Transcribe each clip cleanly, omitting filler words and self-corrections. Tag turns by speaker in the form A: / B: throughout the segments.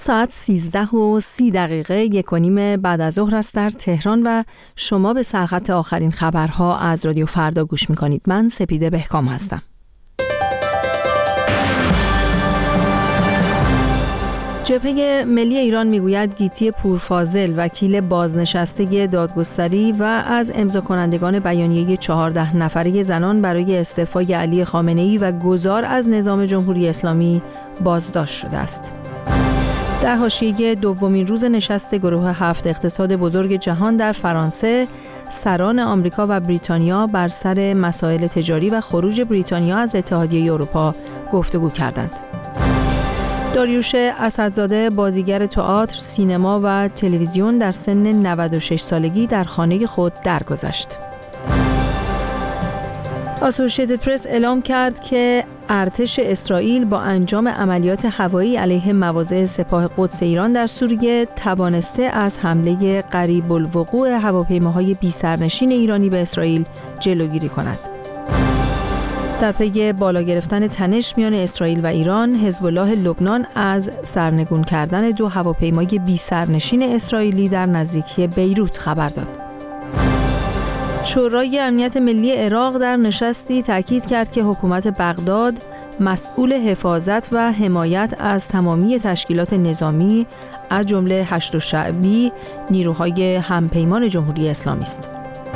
A: ساعت 13:30 1:30 بعد از ظهر است در تهران و شما به سرخط آخرین خبرها از رادیو فردا گوش می‌کنید. من سپیده بهکام هستم. جبهه ملی ایران میگوید گیتی پورفاضل وکیل بازنشسته دادگستری و از امضا کنندگان بیانیه 14 نفره زنان برای استعفای علی خامنه‌ای و گذار از نظام جمهوری اسلامی بازداشت شده است. در حاشیه دومین روز نشست گروه 7 اقتصاد بزرگ جهان در فرانسه، سران آمریکا و بریتانیا بر سر مسائل تجاری و خروج بریتانیا از اتحادیه اروپا گفتگو کردند. داریوش اسدزاده بازیگر تئاتر، سینما و تلویزیون در سن 96 سالگی در خانه خود درگذشت. آسوشیتد پرس اعلام کرد که ارتش اسرائیل با انجام عملیات هوایی علیه مواضع سپاه قدس ایران در سوریه توانسته از حمله قریب الوقوع هواپیماهای بی‌سرنشین ایرانی به اسرائیل جلوگیری کند. در پی بالا گرفتن تنش میان اسرائیل و ایران، حزب الله لبنان از سرنگون کردن 2 هواپیمای بی‌سرنشین اسرائیلی در نزدیکی بیروت خبر داد. شورای امنیت ملی عراق در نشستی تاکید کرد که حکومت بغداد مسئول حفاظت و حمایت از تمامی تشکیلات نظامی از جمله هشت الشعبی، نیروهای همپیمان جمهوری اسلامی است.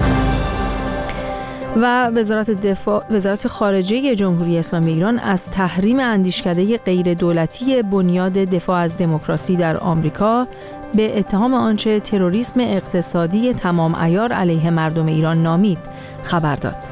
A: و وزارت خارجه جمهوری اسلامی ایران از تحریم اندیشکده غیر دولتی بنیاد دفاع از دموکراسی در آمریکا به اتهام آنچه تروریسم اقتصادی تمام عیار علیه مردم ایران نامید خبر داد.